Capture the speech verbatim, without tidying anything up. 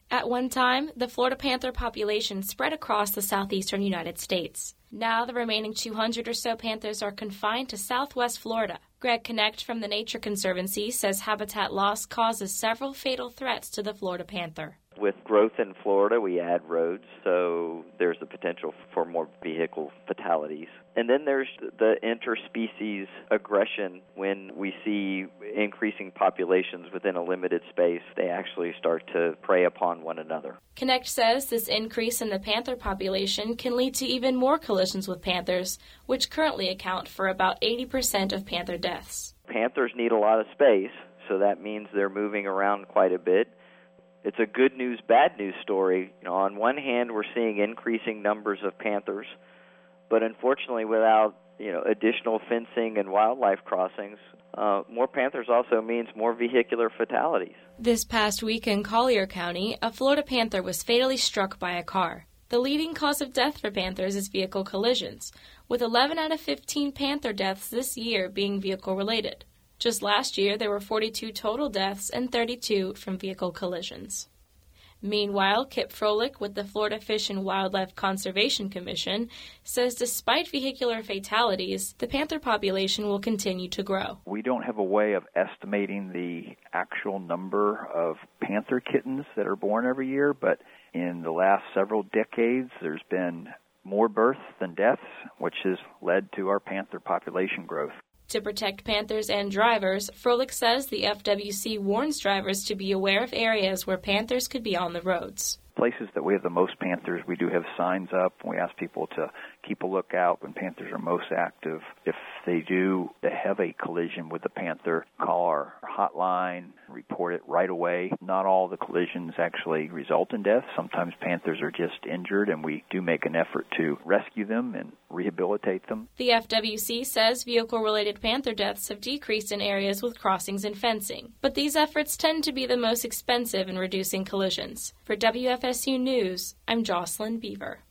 At one time, the Florida panther population spread across the southeastern United States. Now the remaining two hundred or so panthers are confined to southwest Florida. Greg Knecht from the Nature Conservancy says habitat loss causes several fatal threats to the Florida panther. With growth in Florida, we add roads, so there's the potential for more vehicle fatalities. And then there's the interspecies aggression. When we see increasing populations within a limited space, they actually start to prey upon one another. Knecht says this increase in the panther population can lead to even more collisions with panthers, which currently account for about eighty percent of panther deaths. Panthers need a lot of space, so that means they're moving around quite a bit. It's a good news, bad news story. You know, on one hand, we're seeing increasing numbers of panthers, but unfortunately, without you know additional fencing and wildlife crossings, uh, more panthers also means more vehicular fatalities. This past week in Collier County, a Florida panther was fatally struck by a car. The leading cause of death for panthers is vehicle collisions, with eleven out of fifteen panther deaths this year being vehicle-related. Just last year, there were forty-two total deaths and thirty-two from vehicle collisions. Meanwhile, Kip Froelich with the Florida Fish and Wildlife Conservation Commission says despite vehicular fatalities, the panther population will continue to grow. We don't have a way of estimating the actual number of panther kittens that are born every year, but in the last several decades, there's been more births than deaths, which has led to our panther population growth. To protect panthers and drivers, Froelich says the F W C warns drivers to be aware of areas where panthers could be on the roads. Places that we have the most panthers, we do have signs up, and we ask people to keep a lookout when panthers are most active. If they do have a collision with a panther, call our hotline, report it right away. Not all the collisions actually result in death. Sometimes panthers are just injured, and we do make an effort to rescue them and rehabilitate them. The F W C says vehicle-related panther deaths have decreased in areas with crossings and fencing, but these efforts tend to be the most expensive in reducing collisions. For W F S U News, I'm Jocelyn Beaver.